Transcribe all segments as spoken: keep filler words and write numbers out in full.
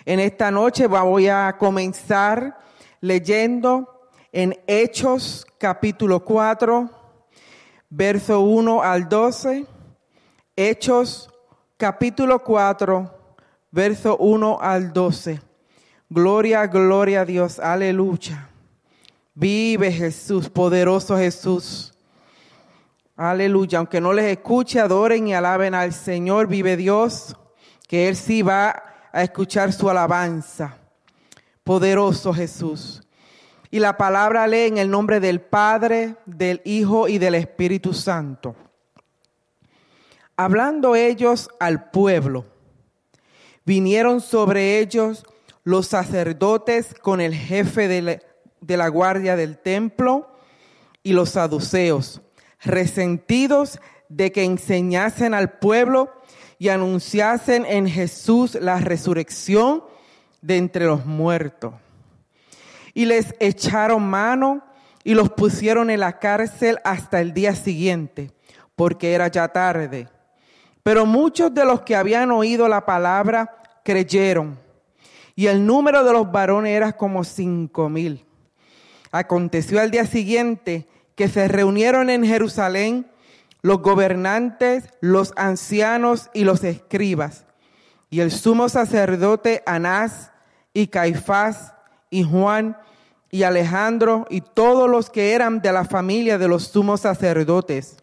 En esta noche voy a comenzar leyendo en Hechos capítulo cuatro, verso uno al doce. Hechos capítulo cuatro, verso uno al doce. Gloria, gloria a Dios, aleluya. Vive Jesús, poderoso Jesús. Aleluya, aunque no les escuche, adoren y alaben al Señor, vive Dios, que Él sí va a escuchar su alabanza. Poderoso Jesús. Y la palabra lee en el nombre del Padre, del Hijo y del Espíritu Santo. Hablando ellos al pueblo, vinieron sobre ellos los sacerdotes con el jefe de la, de la guardia del templo y los saduceos, resentidos de que enseñasen al pueblo y anunciasen en Jesús la resurrección de entre los muertos. Y les echaron mano y los pusieron en la cárcel hasta el día siguiente, porque era ya tarde. Pero muchos de los que habían oído la palabra creyeron, y el número de los varones era como cinco mil. Aconteció al día siguiente que se reunieron en Jerusalén los gobernantes, los ancianos y los escribas, y el sumo sacerdote Anás y Caifás y Juan y Alejandro y todos los que eran de la familia de los sumos sacerdotes.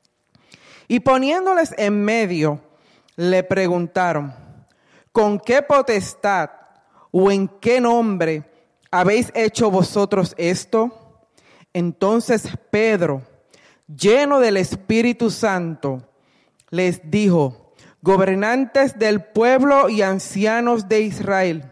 Y poniéndoles en medio, le preguntaron: ¿con qué potestad o en qué nombre habéis hecho vosotros esto? Entonces Pedro, lleno del Espíritu Santo, les dijo: gobernantes del pueblo y ancianos de Israel,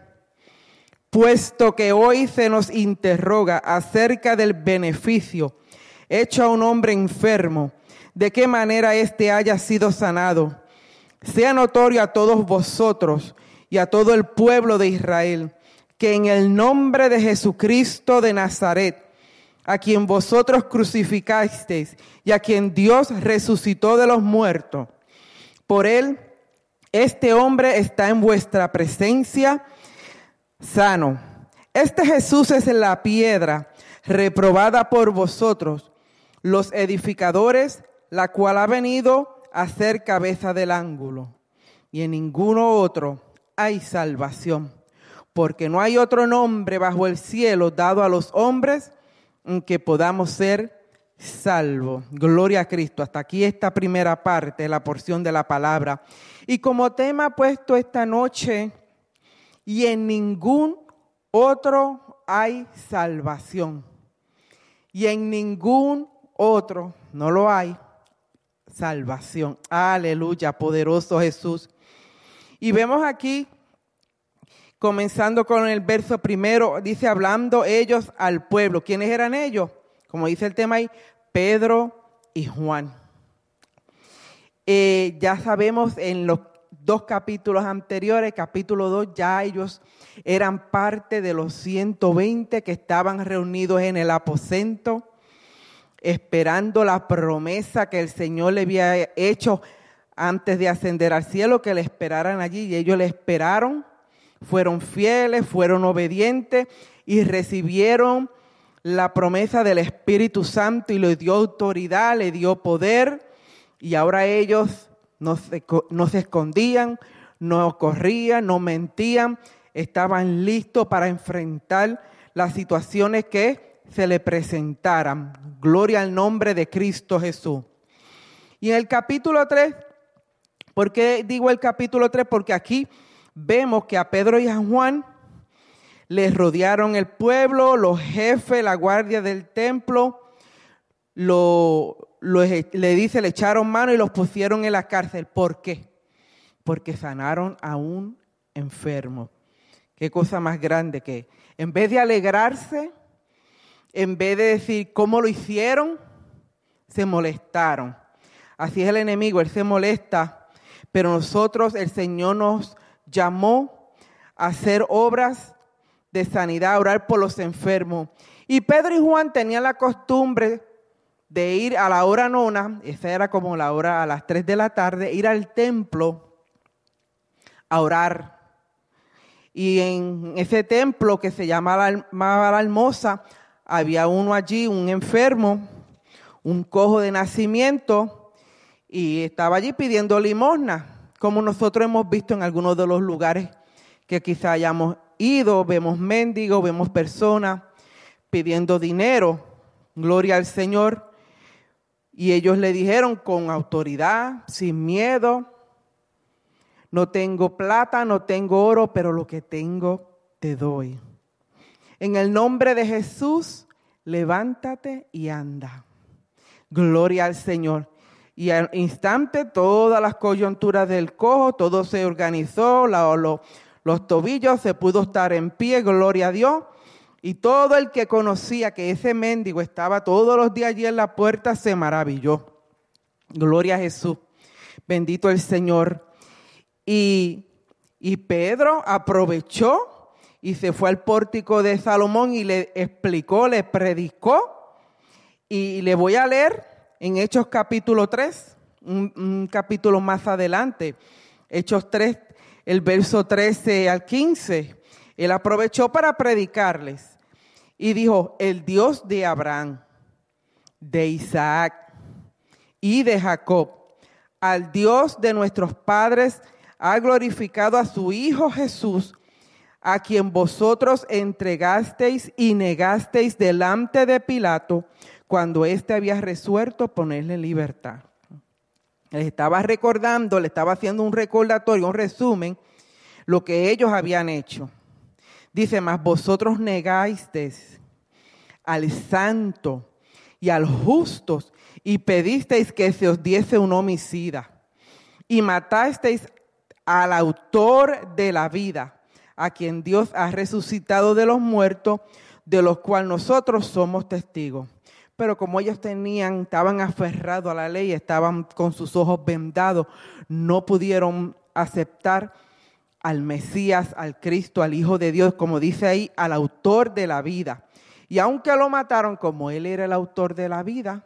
puesto que hoy se nos interroga acerca del beneficio hecho a un hombre enfermo, de qué manera éste haya sido sanado, sea notorio a todos vosotros y a todo el pueblo de Israel, que en el nombre de Jesucristo de Nazaret, a quien vosotros crucificasteis y a quien Dios resucitó de los muertos, por él este hombre está en vuestra presencia sano. Este Jesús es la piedra reprobada por vosotros, los edificadores, la cual ha venido a ser cabeza del ángulo. Y en ninguno otro hay salvación, porque no hay otro nombre bajo el cielo dado a los hombres en que podamos ser salvos. Gloria a Cristo. Hasta aquí esta primera parte, la porción de la palabra. Y como tema puesto esta noche, y en ningún otro hay salvación. Y en ningún otro, no lo hay, salvación. Aleluya, poderoso Jesús. Y vemos aquí, comenzando con el verso primero, dice: hablando ellos al pueblo. ¿Quiénes eran ellos? Como dice el tema ahí, Pedro y Juan. Eh, ya sabemos en los dos capítulos anteriores, capítulo dos, ya ellos eran parte de los ciento veinte que estaban reunidos en el aposento, esperando la promesa que el Señor le había hecho antes de ascender al cielo, que le esperaran allí, y ellos le esperaron. Fueron fieles, fueron obedientes y recibieron la promesa del Espíritu Santo y le dio autoridad, le dio poder, y ahora ellos no se, no se escondían, no corrían, no mentían, estaban listos para enfrentar las situaciones que se le presentaran. Gloria al nombre de Cristo Jesús. Y en el capítulo tres, ¿por qué digo el capítulo tres? Porque aquí vemos que a Pedro y a Juan les rodearon el pueblo, los jefes, la guardia del templo, lo, lo, le dice, le echaron mano y los pusieron en la cárcel. ¿Por qué? Porque sanaron a un enfermo. Qué cosa más grande que, en vez de alegrarse, en vez de decir cómo lo hicieron, se molestaron. Así es el enemigo, él se molesta, pero nosotros, el Señor nos llamó a hacer obras de sanidad, a orar por los enfermos. Y Pedro y Juan tenían la costumbre de ir a la hora nona, esa era como la hora a las tres de la tarde, ir al templo a orar. Y en ese templo que se llamaba la Hermosa, había uno allí, un enfermo, un cojo de nacimiento, y estaba allí pidiendo limosna, como nosotros hemos visto en algunos de los lugares que quizá hayamos ido. Vemos mendigos, vemos personas pidiendo dinero, gloria al Señor. Y ellos le dijeron con autoridad, sin miedo: no tengo plata, no tengo oro, pero lo que tengo te doy. En el nombre de Jesús, levántate y anda. Gloria al Señor. Y al instante todas las coyunturas del cojo, todo se organizó, la, lo, los tobillos, se pudo estar en pie, gloria a Dios. Y todo el que conocía que ese mendigo estaba todos los días allí en la puerta se maravilló. Gloria a Jesús. Bendito el Señor. Y, y Pedro aprovechó y se fue al pórtico de Salomón y le explicó, le predicó. Y le voy a leer en Hechos capítulo tres, un, un capítulo más adelante. Hechos tres, el verso trece al quince. Él aprovechó para predicarles y dijo: el Dios de Abraham, de Isaac y de Jacob, al Dios de nuestros padres, ha glorificado a su Hijo Jesús, a quien vosotros entregasteis y negasteis delante de Pilato, cuando éste había resuelto ponerle en libertad. Les estaba recordando, le estaba haciendo un recordatorio, un resumen, lo que ellos habían hecho. Dice: mas vosotros negasteis al santo y al justo y pedisteis que se os diese un homicida y matasteis al autor de la vida, a quien Dios ha resucitado de los muertos, de los cuales nosotros somos testigos. Pero como ellos tenían, estaban aferrados a la ley, estaban con sus ojos vendados, no pudieron aceptar al Mesías, al Cristo, al Hijo de Dios, como dice ahí, al autor de la vida. Y aunque lo mataron, como Él era el autor de la vida,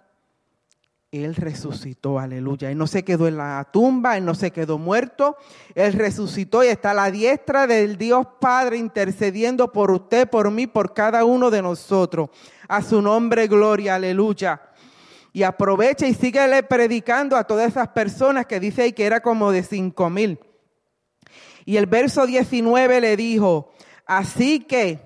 Él resucitó, aleluya. Él no se quedó en la tumba, Él no se quedó muerto, Él resucitó y está a la diestra del Dios Padre intercediendo por usted, por mí, por cada uno de nosotros. A su nombre, gloria, aleluya. Y aprovecha y síguele predicando a todas esas personas que dice ahí que era como de cinco mil. Y el verso diecinueve le dijo: así que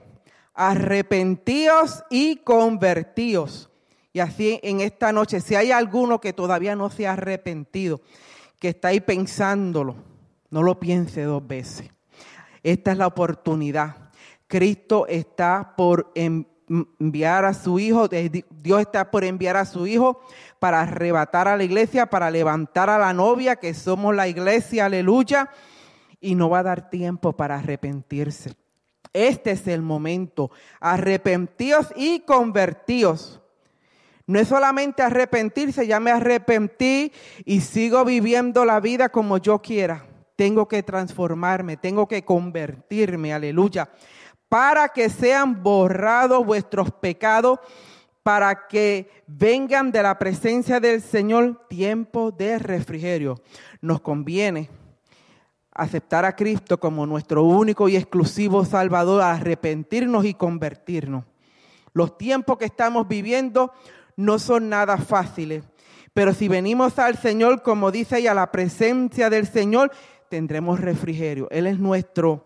arrepentíos y convertíos. Y así en esta noche, si hay alguno que todavía no se ha arrepentido, que está ahí pensándolo, no lo piense dos veces. Esta es la oportunidad. Cristo está por enviar a su Hijo, Dios está por enviar a su Hijo para arrebatar a la iglesia, para levantar a la novia, que somos la iglesia, aleluya. Y no va a dar tiempo para arrepentirse. Este es el momento. Arrepentíos y convertíos. No es solamente arrepentirse, ya me arrepentí y sigo viviendo la vida como yo quiera. Tengo que transformarme, tengo que convertirme, aleluya. Para que sean borrados vuestros pecados, para que vengan de la presencia del Señor tiempo de refrigerio. Nos conviene aceptar a Cristo como nuestro único y exclusivo Salvador, arrepentirnos y convertirnos. Los tiempos que estamos viviendo no son nada fáciles, pero si venimos al Señor, como dice ahí, a la presencia del Señor, tendremos refrigerio. Él es nuestro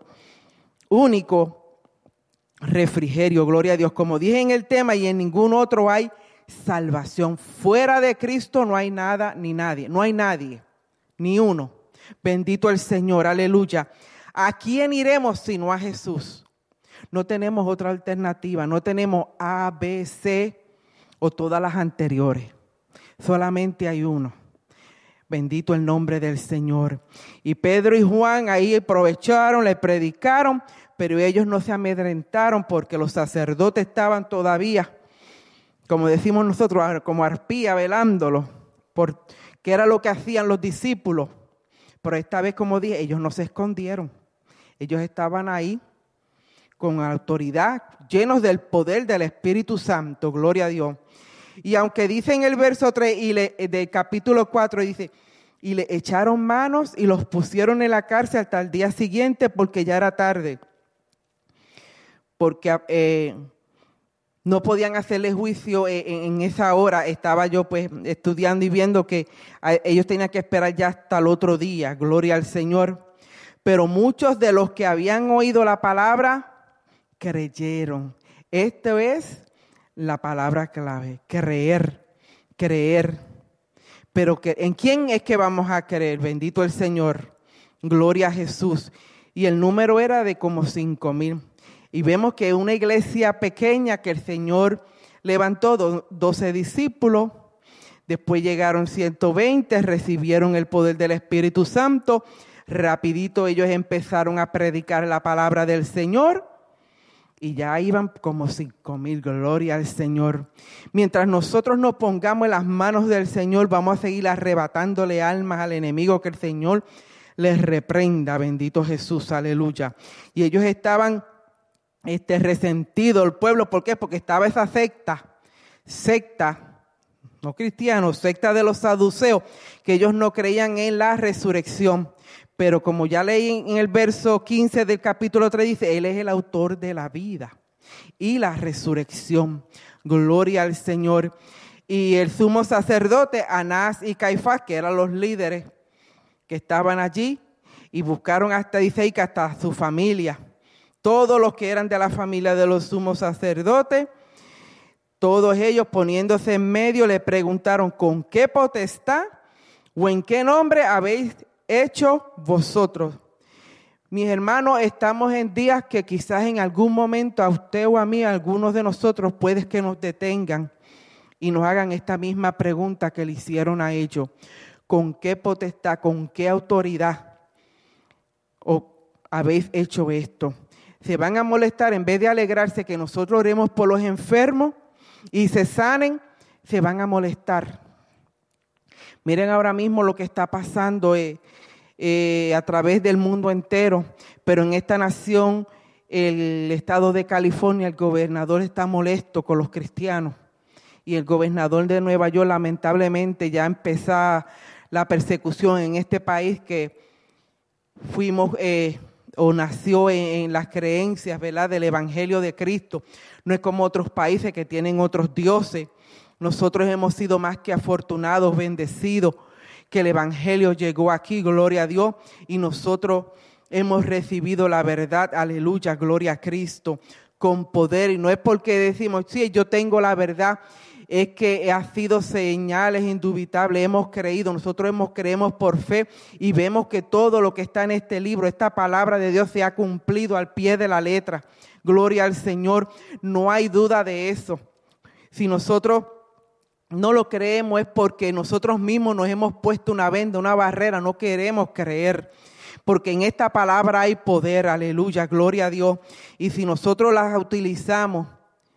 único refrigerio, gloria a Dios. Como dije en el tema, y en ningún otro hay salvación. Fuera de Cristo no hay nada ni nadie, no hay nadie, ni uno. Bendito el Señor, aleluya. ¿A quién iremos sino a Jesús? No tenemos otra alternativa, no tenemos A, B, C o todas las anteriores. Solamente hay uno. Bendito el nombre del Señor. Y Pedro y Juan ahí aprovecharon, le predicaron, pero ellos no se amedrentaron porque los sacerdotes estaban todavía, como decimos nosotros, como arpía velándolo, porque era lo que hacían los discípulos. Pero esta vez, como dije, ellos no se escondieron. Ellos estaban ahí con autoridad, llenos del poder del Espíritu Santo, gloria a Dios. Y aunque dice en el verso tres y le, del capítulo cuatro, dice, y le echaron manos y los pusieron en la cárcel hasta el día siguiente porque ya era tarde. porque eh, no podían hacerle juicio en, en esa hora. Estaba yo pues estudiando y viendo que a, ellos tenían que esperar ya hasta el otro día, gloria al Señor. Pero muchos de los que habían oído la palabra creyeron. Esto es la palabra clave, creer, creer. Pero que, ¿en quién es que vamos a creer? Bendito el Señor, gloria a Jesús. Y el número era de como cinco mil. Y vemos que una iglesia pequeña que el Señor levantó, do, doce discípulos, después llegaron ciento veinte, recibieron el poder del Espíritu Santo. Rapidito ellos empezaron a predicar la palabra del Señor y ya iban como cinco mil, gloria al Señor. Mientras nosotros nos pongamos en las manos del Señor, vamos a seguir arrebatándole almas al enemigo, que el Señor les reprenda, bendito Jesús, aleluya. Y ellos estaban este, resentidos, el pueblo, ¿por qué? Porque estaba esa secta, secta, no cristianos, secta de los saduceos, que ellos no creían en la resurrección. Pero como ya leí en el verso quince del capítulo tres, dice, Él es el autor de la vida y la resurrección. Gloria al Señor. Y el sumo sacerdote, Anás y Caifás, que eran los líderes que estaban allí, y buscaron hasta, dice que hasta su familia. Todos los que eran de la familia de los sumos sacerdotes, todos ellos poniéndose en medio, le preguntaron, ¿con qué potestad o en qué nombre habéis hecho vosotros? Mis hermanos, estamos en días que quizás en algún momento a usted o a mí, a algunos de nosotros, puede que nos detengan y nos hagan esta misma pregunta que le hicieron a ellos. ¿Con qué potestad, con qué autoridad o habéis hecho esto? Se van a molestar, en vez de alegrarse que nosotros oremos por los enfermos y se sanen, se van a molestar. Miren ahora mismo lo que está pasando eh, eh, a través del mundo entero, pero en esta nación, el estado de California, el gobernador está molesto con los cristianos. Y el gobernador de Nueva York, lamentablemente, ya empezó la persecución en este país que fuimos eh, o nació en, en las creencias, ¿verdad?, del Evangelio de Cristo. No es como otros países que tienen otros dioses. Nosotros hemos sido más que afortunados, bendecidos, que el Evangelio llegó aquí, gloria a Dios, y nosotros hemos recibido la verdad, aleluya, gloria a Cristo, con poder. Y no es porque decimos, sí, yo tengo la verdad, es que ha sido señales indubitables, hemos creído, nosotros hemos creemos por fe y vemos que todo lo que está en este libro, esta palabra de Dios se ha cumplido al pie de la letra. Gloria al Señor, no hay duda de eso. Si nosotros no lo creemos es porque nosotros mismos nos hemos puesto una venda, una barrera, no queremos creer. Porque en esta palabra hay poder, aleluya, gloria a Dios. Y si nosotros las utilizamos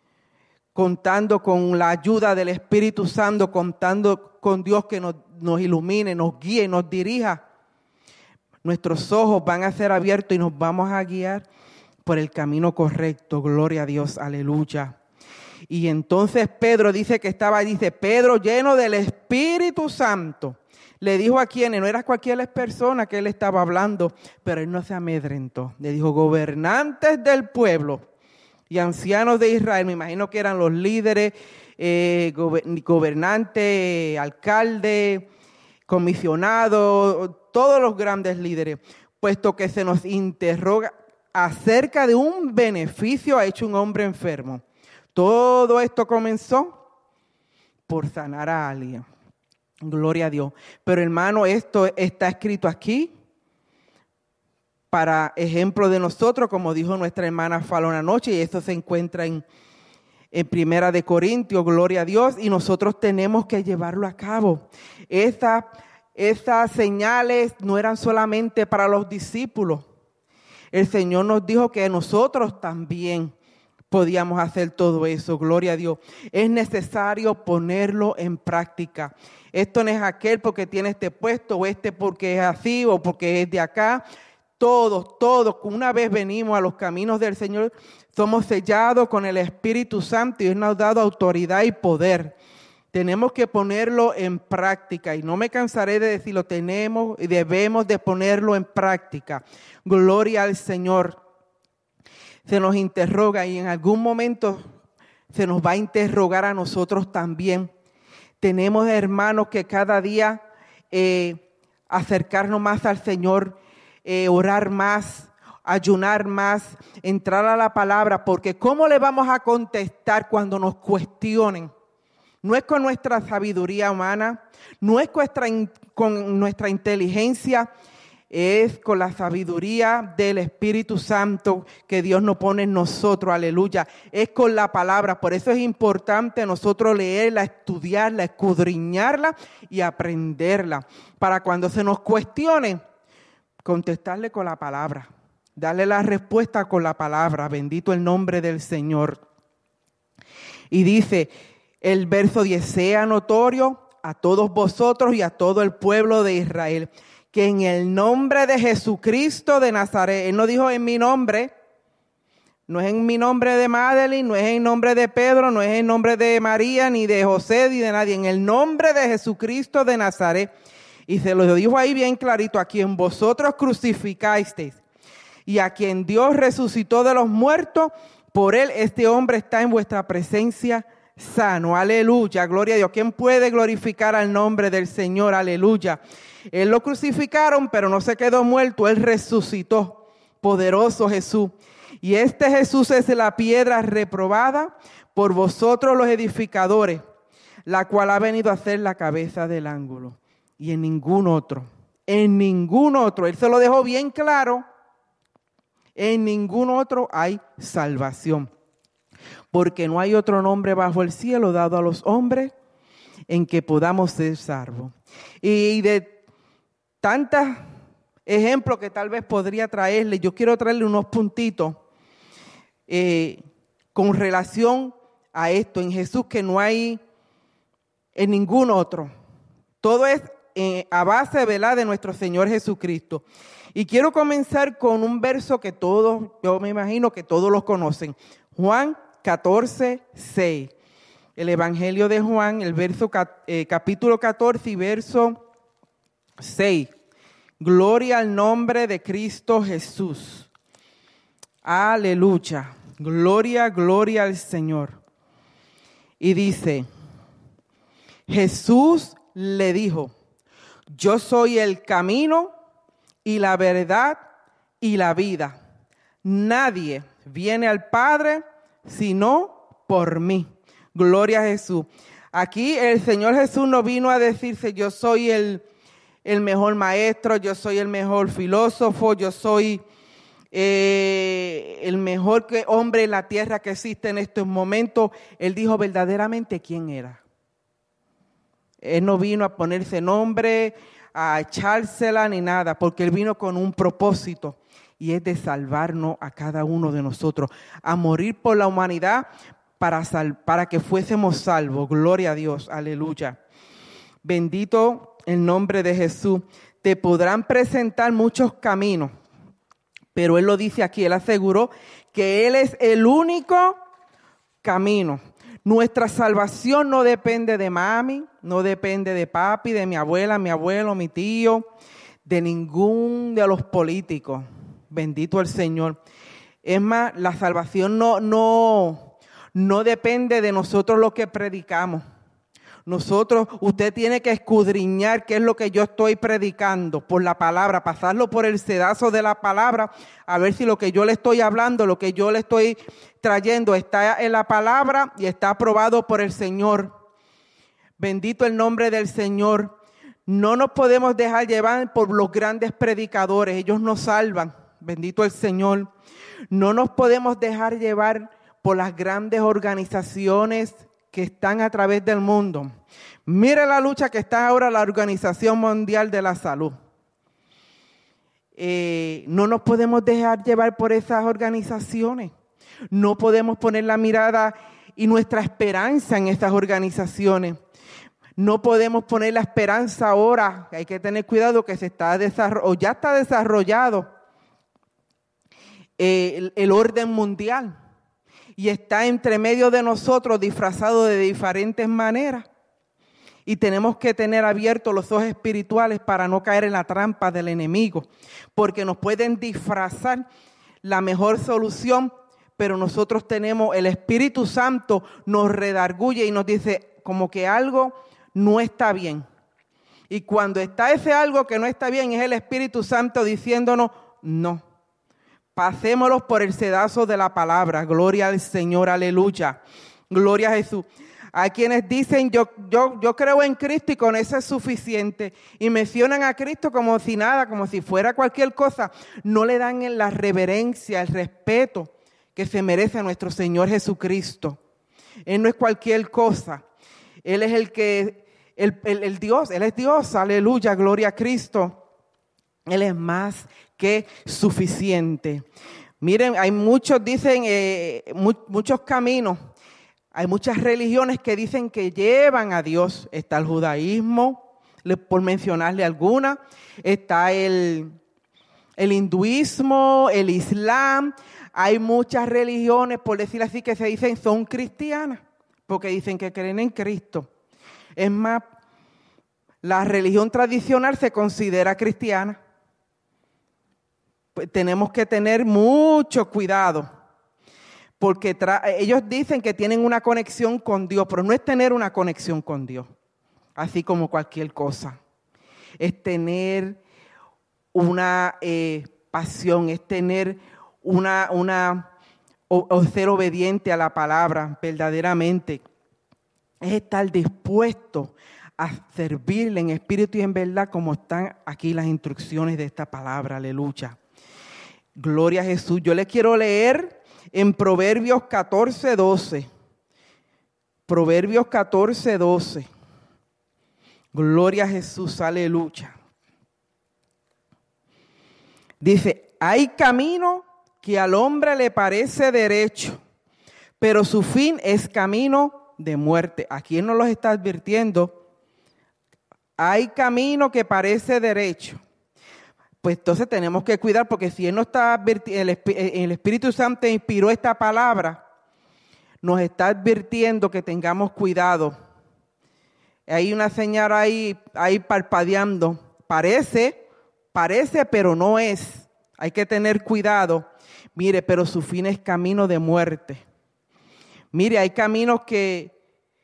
contando con la ayuda del Espíritu Santo, contando con Dios que nos, nos ilumine, nos guíe, nos dirija, nuestros ojos van a ser abiertos y nos vamos a guiar por el camino correcto, gloria a Dios, aleluya. Y entonces Pedro dice que estaba, dice, Pedro lleno del Espíritu Santo, le dijo a quienes, no era cualquier persona que él estaba hablando, pero él no se amedrentó. Le dijo, gobernantes del pueblo y ancianos de Israel, me imagino que eran los líderes, eh, gobernantes, alcaldes, comisionados, todos los grandes líderes, puesto que se nos interroga acerca de un beneficio ha hecho un hombre enfermo. Todo esto comenzó por sanar a alguien. Gloria a Dios. Pero hermano, esto está escrito aquí para ejemplo de nosotros, como dijo nuestra hermana Falona anoche, y eso se encuentra en, en Primera de Corintios, gloria a Dios, y nosotros tenemos que llevarlo a cabo. Esas, esas señales no eran solamente para los discípulos. El Señor nos dijo que nosotros también podíamos hacer todo eso, gloria a Dios. Es necesario ponerlo en práctica. Esto no es aquel porque tiene este puesto o este porque es así o porque es de acá. Todos, todos, una vez venimos a los caminos del Señor, somos sellados con el Espíritu Santo y Él nos ha dado autoridad y poder. Tenemos que ponerlo en práctica y no me cansaré de decirlo, tenemos y debemos de ponerlo en práctica. Gloria al Señor. se nos interroga y en algún momento se nos va a interrogar a nosotros también. Tenemos hermanos que cada día eh, acercarnos más al Señor, eh, orar más, ayunar más, entrar a la palabra, porque ¿cómo le vamos a contestar cuando nos cuestionen? No es con nuestra sabiduría humana, no es con nuestra, con nuestra inteligencia, es con la sabiduría del Espíritu Santo que Dios nos pone en nosotros, aleluya. Es con la palabra, por eso es importante nosotros leerla, estudiarla, escudriñarla y aprenderla. Para cuando se nos cuestione, contestarle con la palabra, darle la respuesta con la palabra, bendito el nombre del Señor. Y dice el verso diez, sea notorio a todos vosotros y a todo el pueblo de Israel, que en el nombre de Jesucristo de Nazaret, él no dijo en mi nombre, no es en mi nombre de Madeline, no es en nombre de Pedro, no es en nombre de María, ni de José, ni de nadie, en el nombre de Jesucristo de Nazaret. Y se lo dijo ahí bien clarito, a quien vosotros crucificasteis y a quien Dios resucitó de los muertos, por él este hombre está en vuestra presencia sano, aleluya, gloria a Dios. ¿Quién puede glorificar al nombre del Señor? Aleluya. Él lo crucificaron, pero no se quedó muerto, él resucitó, poderoso Jesús. Y este Jesús es la piedra reprobada por vosotros los edificadores, la cual ha venido a ser la cabeza del ángulo. Y en ningún otro, en ningún otro, él se lo dejó bien claro, en ningún otro hay salvación. Porque no hay otro nombre bajo el cielo dado a los hombres en que podamos ser salvos. Y de tantos ejemplos que tal vez podría traerle, yo quiero traerle unos puntitos eh, con relación a esto en Jesús, que no hay en ningún otro. Todo es eh, a base, ¿verdad?, de nuestro Señor Jesucristo. Y quiero comenzar con un verso que todos, yo me imagino que todos los conocen. Juan catorce, seis. El Evangelio de Juan, el verso eh, capítulo catorce y verso seis. Gloria al nombre de Cristo Jesús. Aleluya. Gloria, gloria al Señor. Y dice, Jesús le dijo, yo soy el camino y la verdad y la vida. Nadie viene al Padre sino por mí. Gloria a Jesús. Aquí el Señor Jesús no vino a decirse, yo soy el, el mejor maestro, yo soy el mejor filósofo, yo soy eh, el mejor que hombre en la tierra que existe en estos momentos. Él dijo verdaderamente quién era. Él no vino a ponerse nombre, a echársela ni nada, porque Él vino con un propósito. Y es de salvarnos a cada uno de nosotros, a morir por la humanidad para, sal, para que fuésemos salvos. Gloria a Dios, aleluya. Bendito el nombre de Jesús. Te podrán presentar muchos caminos, pero Él lo dice aquí, Él aseguró que Él es el único camino. Nuestra salvación no depende de mami, no depende de papi, de mi abuela, mi abuelo, mi tío, de ningún de los políticos. Bendito el Señor. Es más, la salvación no, no, no depende de nosotros lo que predicamos. Nosotros, usted tiene que escudriñar qué es lo que yo estoy predicando por la palabra, pasarlo por el sedazo de la palabra, a ver si lo que yo le estoy hablando, lo que yo le estoy trayendo está en la palabra y está aprobado por el Señor. Bendito el nombre del Señor. No nos podemos dejar llevar por los grandes predicadores, ellos nos salvan. Bendito el Señor. No nos podemos dejar llevar por las grandes organizaciones que están a través del mundo. Mire la lucha que está ahora la Organización Mundial de la Salud. Eh, no nos podemos dejar llevar por esas organizaciones. No podemos poner la mirada y nuestra esperanza en esas organizaciones. No podemos poner la esperanza ahora. Hay que tener cuidado que se está desarrollando, o ya está desarrollado eh, el, el orden mundial. Y está entre medio de nosotros disfrazado de diferentes maneras. Y tenemos que tener abiertos los ojos espirituales para no caer en la trampa del enemigo. Porque nos pueden disfrazar la mejor solución pero nosotros tenemos, el Espíritu Santo nos redarguye y nos dice como que algo no está bien. Y cuando está ese algo que no está bien, es el Espíritu Santo diciéndonos, no. Pasémoslos por el sedazo de la palabra. Gloria al Señor, aleluya. Gloria a Jesús. Hay quienes dicen, yo, yo, yo creo en Cristo y con eso es suficiente. Y mencionan a Cristo como si nada, como si fuera cualquier cosa. No le dan la reverencia, el respeto que se merece a nuestro Señor Jesucristo. Él no es cualquier cosa. Él es el que, el, el, el Dios, Él es Dios, aleluya, gloria a Cristo. Él es más que suficiente. Miren, hay muchos, dicen, eh, mu- muchos caminos. Hay muchas religiones que dicen que llevan a Dios. Está el judaísmo, por mencionarle alguna. Está el, el hinduismo, el islam. Hay muchas religiones, por decir así, que se dicen son cristianas, porque dicen que creen en Cristo. Es más, la religión tradicional se considera cristiana. Pues tenemos que tener mucho cuidado. Porque tra- ellos dicen que tienen una conexión con Dios, pero no es tener una conexión con Dios, así como cualquier cosa. Es tener una eh, pasión, es tener una, una o, o ser obediente a la palabra verdaderamente. Es estar dispuesto a servirle en espíritu y en verdad, como están aquí las instrucciones de esta palabra, aleluya. Gloria a Jesús. Yo les quiero leer en Proverbios catorce, doce. Proverbios catorce, doce. Gloria a Jesús, aleluya. Dice, hay camino que al hombre le parece derecho, pero su fin es camino de muerte. Aquí él nos lo está advirtiendo. Hay camino que parece derecho. Pues entonces tenemos que cuidar, porque si él no está advirtiendo, el Espíritu Santo inspiró esta palabra, nos está advirtiendo que tengamos cuidado. Hay una señora ahí, ahí parpadeando. Parece, parece, pero no es. Hay que tener cuidado. Mire, pero su fin es camino de muerte. Mire, hay caminos que,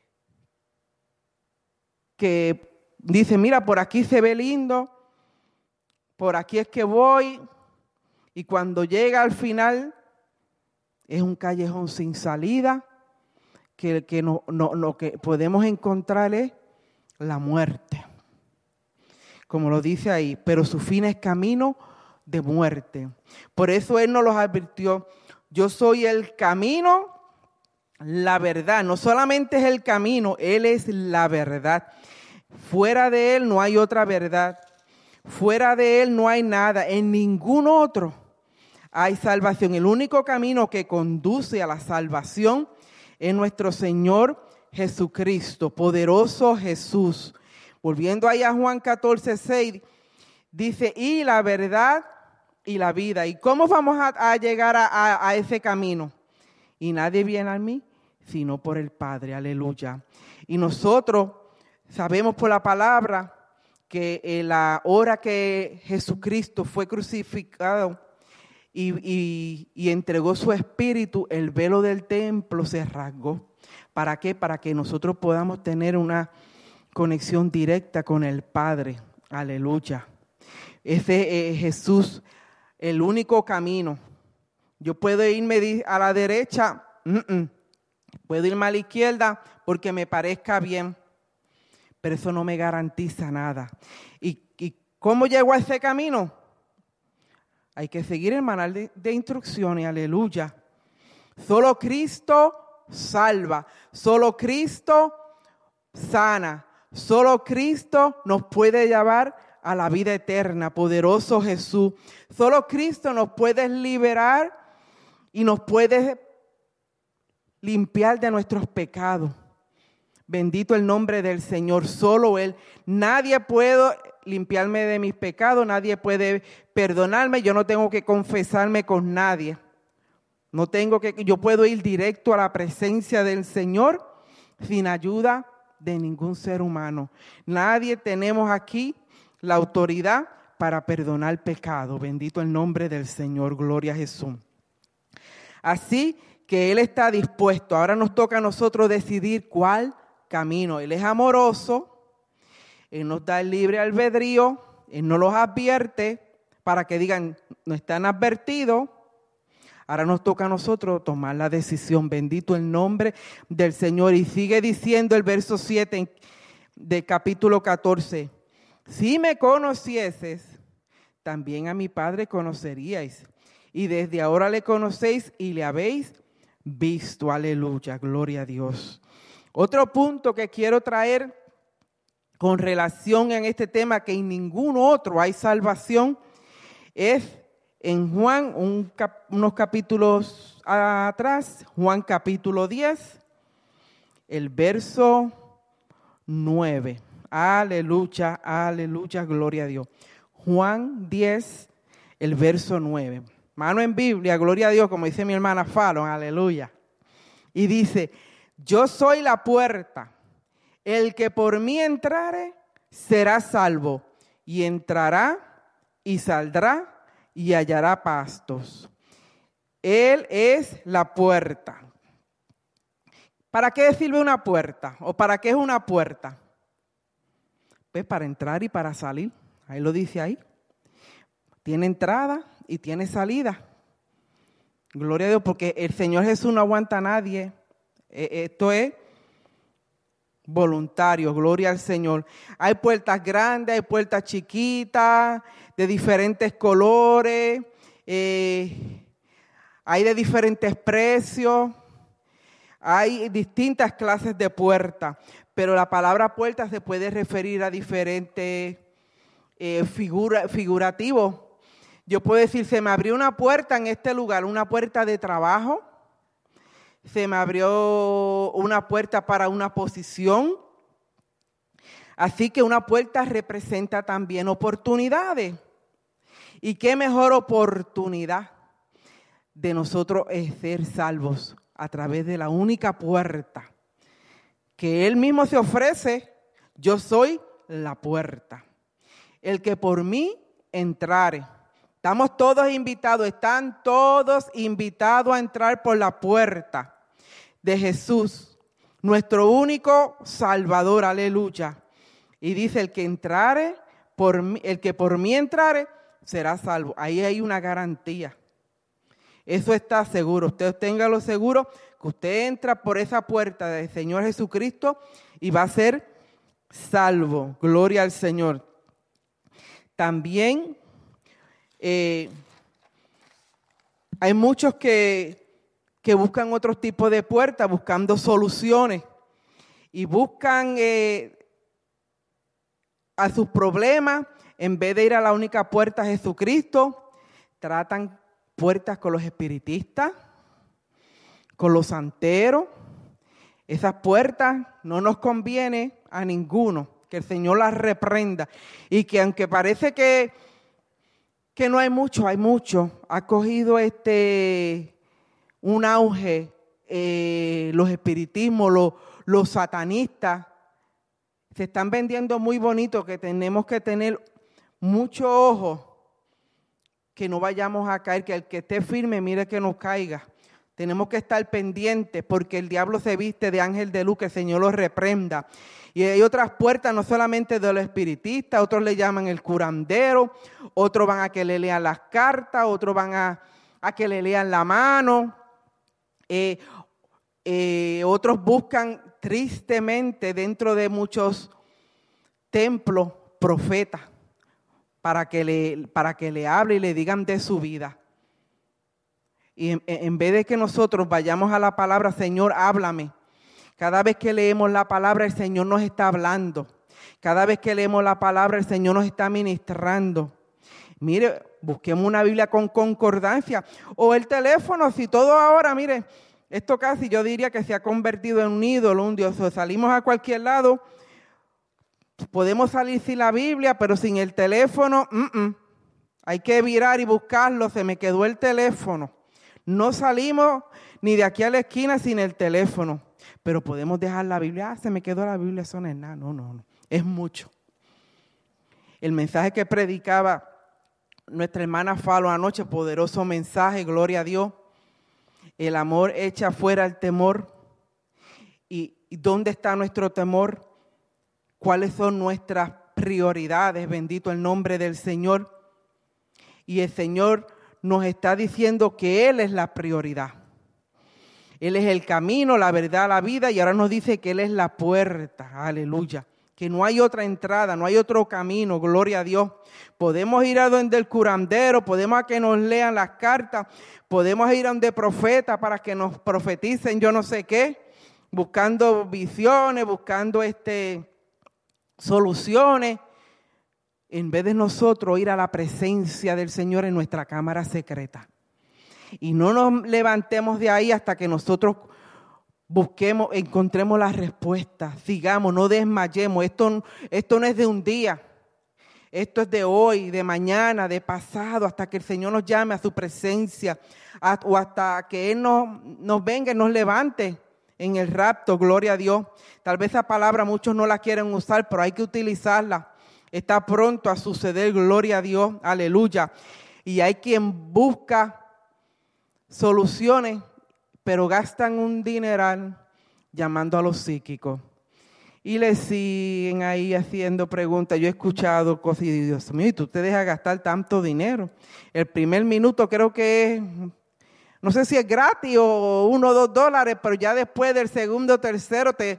que dicen, mira, por aquí se ve lindo. Por aquí es que voy, y cuando llega al final es un callejón sin salida, que, que no, no, lo que podemos encontrar es la muerte. Como lo dice ahí, pero su fin es camino de muerte. Por eso Él nos los advirtió. Yo soy el camino, la verdad. No solamente es el camino, Él es la verdad. Fuera de Él no hay otra verdad. Fuera de Él no hay nada, en ningún otro hay salvación. El único camino que conduce a la salvación es nuestro Señor Jesucristo, poderoso Jesús. Volviendo ahí a Juan catorce, seis, dice, y la verdad y la vida. ¿Y cómo vamos a, a llegar a, a, a ese camino? Y nadie viene a mí, sino por el Padre, aleluya. Y nosotros sabemos por la palabra que en la hora que Jesucristo fue crucificado y, y, y entregó su espíritu, el velo del templo se rasgó. ¿Para qué? Para que nosotros podamos tener una conexión directa con el Padre. Aleluya. Ese es Jesús, el único camino. Yo puedo irme a la derecha, uh-uh. puedo irme a la izquierda porque me parezca bien. Pero eso no me garantiza nada. ¿Y, y cómo llego a ese camino? Hay que seguir el manual de, de instrucciones, aleluya. Solo Cristo salva, solo Cristo sana, solo Cristo nos puede llevar a la vida eterna, poderoso Jesús. Solo Cristo nos puede liberar y nos puede limpiar de nuestros pecados. Bendito el nombre del Señor, solo Él. Nadie puede limpiarme de mis pecados, nadie puede perdonarme, yo no tengo que confesarme con nadie. No tengo que, yo puedo ir directo a la presencia del Señor sin ayuda de ningún ser humano. Nadie tenemos aquí la autoridad para perdonar pecado. Bendito el nombre del Señor, gloria a Jesús. Así que Él está dispuesto. Ahora nos toca a nosotros decidir cuál camino. Él es amoroso, Él nos da el libre albedrío, Él no los advierte para que digan, no están advertidos. Ahora nos toca a nosotros tomar la decisión. Bendito el nombre del Señor. Y sigue diciendo el verso siete del capítulo catorce. Si me conocieses, también a mi Padre conoceríais. Y desde ahora le conocéis y le habéis visto. Aleluya, gloria a Dios. Otro punto que quiero traer con relación en este tema, que en ningún otro hay salvación, es en Juan, un cap, unos capítulos atrás, Juan capítulo diez, el verso nueve. Aleluya, aleluya, gloria a Dios. Juan diez, el verso nueve. Mano en Biblia, gloria a Dios, como dice mi hermana Fallon, aleluya. Y dice, yo soy la puerta, el que por mí entrare será salvo, y entrará y saldrá y hallará pastos. Él es la puerta. ¿Para qué sirve una puerta? ¿O para qué es una puerta? Pues para entrar y para salir. Ahí lo dice ahí. Tiene entrada y tiene salida. Gloria a Dios, porque el Señor Jesús no aguanta a nadie. Esto es voluntario, gloria al Señor. Hay puertas grandes, hay puertas chiquitas, de diferentes colores, eh, hay de diferentes precios, hay distintas clases de puertas, pero la palabra puerta se puede referir a diferentes eh, figura, figurativos. Yo puedo decir, se me abrió una puerta en este lugar, una puerta de trabajo, se me abrió una puerta para una posición. Así que una puerta representa también oportunidades. ¿Y qué mejor oportunidad de nosotros es ser salvos a través de la única puerta que Él mismo se ofrece? Yo soy la puerta. El que por mí entrare. Estamos todos invitados, están todos invitados a entrar por la puerta de Jesús, nuestro único Salvador, aleluya. Y dice, el que entrare, por mí, el que por mí entrare, será salvo. Ahí hay una garantía. Eso está seguro. Usted téngalo seguro que usted entra por esa puerta del Señor Jesucristo y va a ser salvo. Gloria al Señor. También eh, hay muchos que que buscan otro tipo de puertas, buscando soluciones y buscan eh, a sus problemas, en vez de ir a la única puerta Jesucristo, tratan puertas con los espiritistas, con los santeros. Esas puertas no nos conviene a ninguno, que el Señor las reprenda y que aunque parece que, que no hay mucho, hay mucho, ha cogido este... un auge, eh, los espiritismos, los, los satanistas, se están vendiendo muy bonito, que tenemos que tener mucho ojo, que no vayamos a caer, que el que esté firme, mire que no caiga. Tenemos que estar pendientes, porque el diablo se viste de ángel de luz, que el Señor los reprenda. Y hay otras puertas, no solamente de los espiritistas, otros le llaman el curandero, otros van a que le lean las cartas, otros van a, a que le lean la mano. Eh, eh, otros buscan tristemente dentro de muchos templos profetas para que le, para que le hable y le digan de su vida. Y en, en vez de que nosotros vayamos a la palabra, Señor, háblame. Cada vez que leemos la palabra, el Señor nos está hablando. Cada vez que leemos la palabra, el Señor nos está ministrando. Mire, busquemos una Biblia con concordancia. O el teléfono, si todo ahora, mire, esto casi yo diría que se ha convertido en un ídolo, un dios. O salimos a cualquier lado, podemos salir sin la Biblia, pero sin el teléfono, uh-uh. Hay que virar y buscarlo, se me quedó el teléfono. No salimos ni de aquí a la esquina sin el teléfono, pero podemos dejar la Biblia. Ah, se me quedó la Biblia, eso no es nada. No, no, no, es mucho. El mensaje que predicaba nuestra hermana Falo anoche, poderoso mensaje, gloria a Dios. El amor echa fuera el temor. ¿Y, y dónde está nuestro temor? ¿Cuáles son nuestras prioridades? Bendito el nombre del Señor. Y el Señor nos está diciendo que Él es la prioridad. Él es el camino, la verdad, la vida, y ahora nos dice que Él es la puerta. Aleluya. Que no hay otra entrada, no hay otro camino, gloria a Dios. Podemos ir a donde el curandero, podemos a que nos lean las cartas, podemos ir a donde profeta para que nos profeticen yo no sé qué, buscando visiones, buscando este, soluciones, en vez de nosotros ir a la presencia del Señor en nuestra cámara secreta. Y no nos levantemos de ahí hasta que nosotros busquemos, encontremos las respuestas, sigamos, no desmayemos. Esto, esto no es de un día, esto es de hoy, de mañana, de pasado, hasta que el Señor nos llame a su presencia, a, o hasta que Él nos, nos venga y nos levante en el rapto, gloria a Dios. Tal vez esa palabra muchos no la quieren usar, pero hay que utilizarla. Está pronto a suceder, gloria a Dios, aleluya. Y hay quien busca soluciones, pero gastan un dineral llamando a los psíquicos. Y le siguen ahí haciendo preguntas. Yo he escuchado cosas y digo, Dios mío, ¿y tú te dejas gastar tanto dinero? El primer minuto creo que es, no sé si es gratis o uno o dos dólares, pero ya después del segundo o tercero te,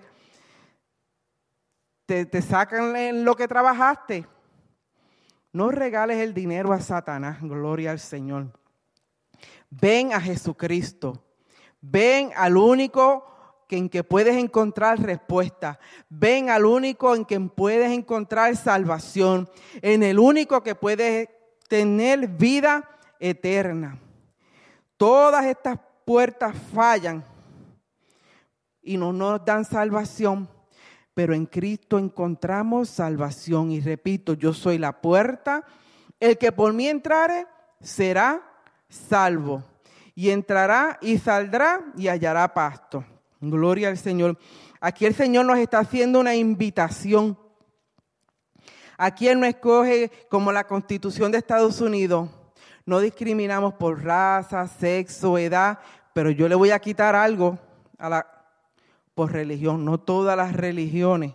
te, te sacan en lo que trabajaste. No regales el dinero a Satanás, gloria al Señor. Ven a Jesucristo. Ven al único que en que puedes encontrar respuesta. Ven al único en quien puedes encontrar salvación. En el único que puedes tener vida eterna. Todas estas puertas fallan y no nos dan salvación. Pero en Cristo encontramos salvación. Y repito, yo soy la puerta. El que por mí entrare será salvo. Y entrará y saldrá y hallará pasto. Gloria al Señor. Aquí el Señor nos está haciendo una invitación. Aquí Él no escoge como la Constitución de Estados Unidos. No discriminamos por raza, sexo, edad, pero yo le voy a quitar algo a la, por religión. No todas las religiones.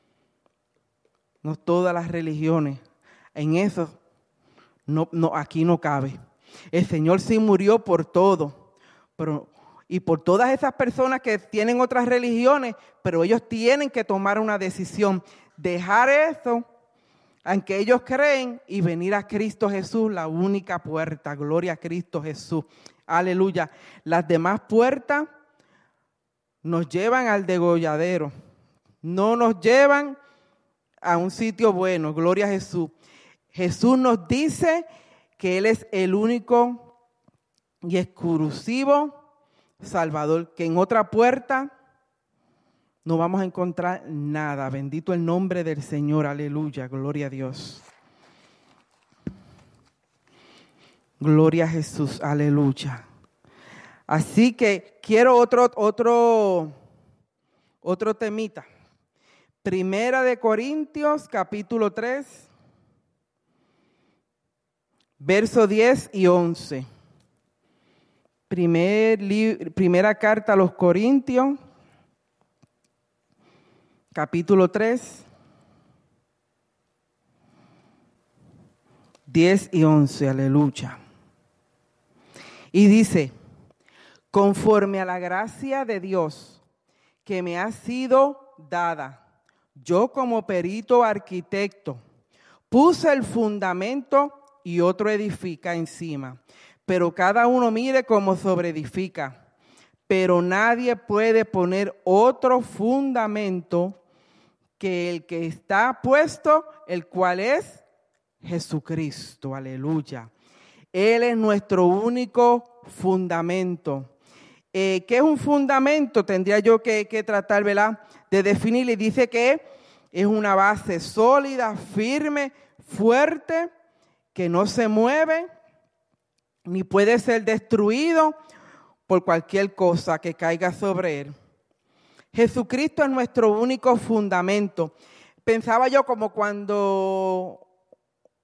No todas las religiones. En eso, no, no, aquí no cabe. El Señor sí murió por todo, pero, y por todas esas personas que tienen otras religiones, pero ellos tienen que tomar una decisión, dejar eso, aunque ellos creen, y venir a Cristo Jesús, la única puerta. Gloria a Cristo Jesús, aleluya. Las demás puertas nos llevan al degolladero, no nos llevan a un sitio bueno, gloria a Jesús. Jesús nos dice que Él es el único y exclusivo Salvador, que en otra puerta no vamos a encontrar nada. Bendito el nombre del Señor, aleluya, gloria a Dios. Gloria a Jesús, aleluya. Así que quiero otro, otro, otro temita. Primera de Corintios, capítulo tres. Verso diez y once. Primer li- primera carta a los Corintios, capítulo tres, diez y once, aleluya. Y dice, conforme a la gracia de Dios que me ha sido dada, yo como perito arquitecto puse el fundamento y otro edifica encima. Pero cada uno mire cómo sobreedifica. Pero nadie puede poner otro fundamento que el que está puesto, el cual es Jesucristo. Aleluya. Él es nuestro único fundamento. Eh, ¿Qué es un fundamento? Tendría yo que, que tratar, ¿verdad?, de definir. Y dice que es una base sólida, firme, fuerte, que no se mueve ni puede ser destruido por cualquier cosa que caiga sobre él. Jesucristo es nuestro único fundamento. Pensaba yo como cuando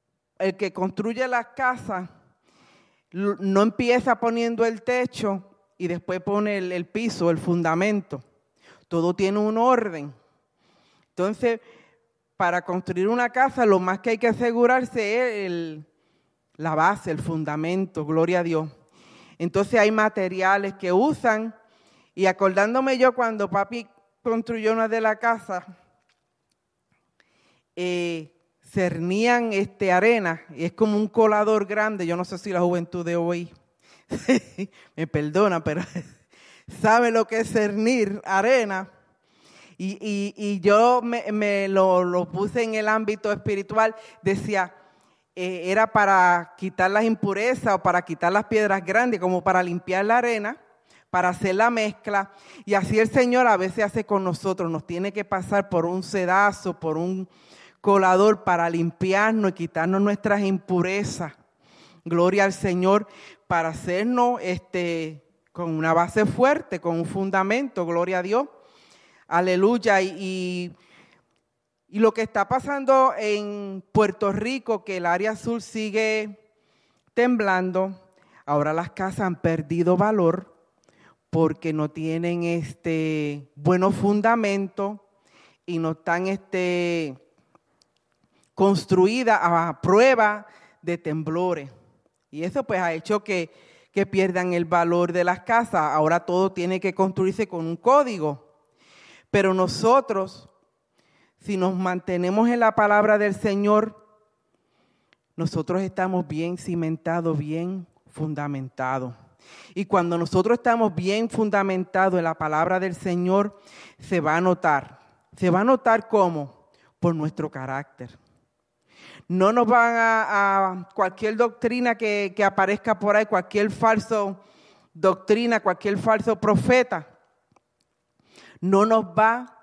el que construye las casas no empieza poniendo el techo y después pone el, el piso, el fundamento. Todo tiene un orden. Entonces, para construir una casa, lo más que hay que asegurarse es el, la base, el fundamento, gloria a Dios. Entonces hay materiales que usan, y acordándome yo cuando papi construyó una de las casas, eh, cernían este, arena, y es como un colador grande. Yo no sé si la juventud de hoy me perdona, pero sabe lo que es cernir arena. Y, y, y yo me, me lo, lo puse en el ámbito espiritual, decía, eh, era para quitar las impurezas o para quitar las piedras grandes, como para limpiar la arena, para hacer la mezcla. Y así el Señor a veces hace con nosotros, nos tiene que pasar por un sedazo, por un colador para limpiarnos y quitarnos nuestras impurezas. Gloria al Señor, para hacernos este, con una base fuerte, con un fundamento, gloria a Dios. Aleluya. Y, y, y lo que está pasando en Puerto Rico, que el área sur sigue temblando, ahora las casas han perdido valor porque no tienen este buenos fundamentos y no están este, construidas a prueba de temblores. Y eso pues ha hecho que, que pierdan el valor de las casas. Ahora todo tiene que construirse con un código. Pero nosotros, si nos mantenemos en la palabra del Señor, nosotros estamos bien cimentados, bien fundamentados. Y cuando nosotros estamos bien fundamentados en la palabra del Señor, se va a notar. ¿Se va a notar cómo? Por nuestro carácter. No nos van a, a cualquier doctrina que, que aparezca por ahí, cualquier falso doctrina, cualquier falso profeta, no nos va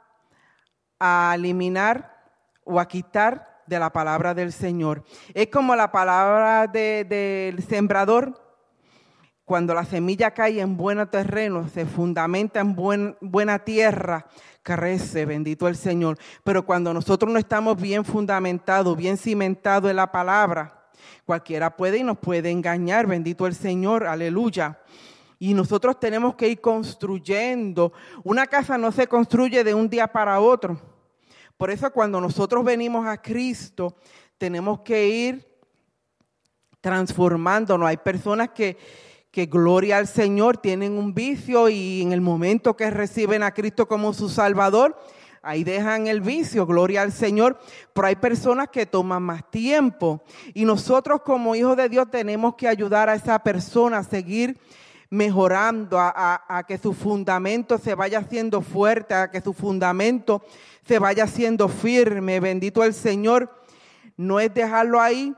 a eliminar o a quitar de la palabra del Señor. Es como la palabra de, del sembrador. Cuando la semilla cae en buen terreno, se fundamenta en buen, buena tierra, crece, bendito el Señor. Pero cuando nosotros no estamos bien fundamentados, bien cimentados en la palabra, cualquiera puede y nos puede engañar, bendito el Señor, aleluya. Y nosotros tenemos que ir construyendo. Una casa no se construye de un día para otro. Por eso cuando nosotros venimos a Cristo, tenemos que ir transformándonos. Hay personas que, que gloria al Señor, tienen un vicio y en el momento que reciben a Cristo como su Salvador, ahí dejan el vicio, gloria al Señor. Pero hay personas que toman más tiempo. Y nosotros como hijos de Dios tenemos que ayudar a esa persona a seguir mejorando, a, a, a que su fundamento se vaya haciendo fuerte, a que su fundamento se vaya haciendo firme. Bendito el Señor. No es dejarlo ahí